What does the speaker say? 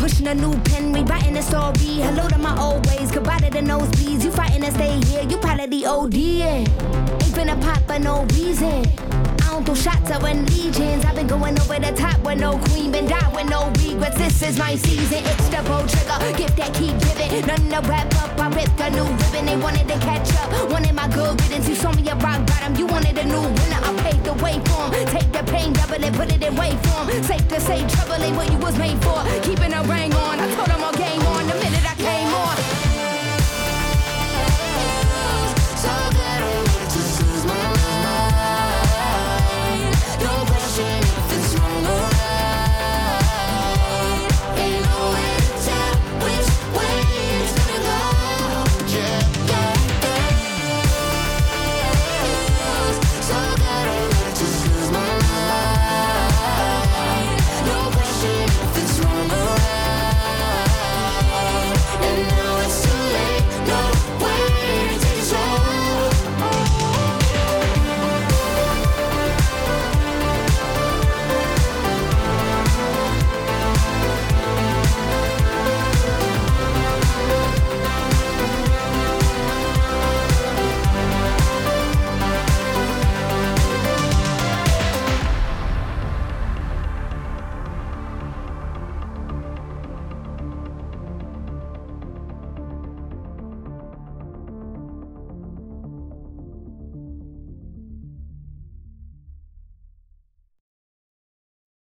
Pushing a new pen, rewriting a story. Hello to my old ways, goodbye to the nosebleeds. You fighting to stay here, you part of the OD. Ain't finna pop for no reason. I don't throw shots, I run legions. I've been going over the top with no queen, been die with no regrets. This is my season, it's the bow trigger. Gift that keep giving, nothing to wrap up. I ripped a new ribbon, they wanted to catch up. Wanted my good riddance, you saw me a rock bottom. You wanted a new winner, I paved the way for 'em. Take the pain, double it, put it in way form. Safe to say, trouble ain't what you was made for.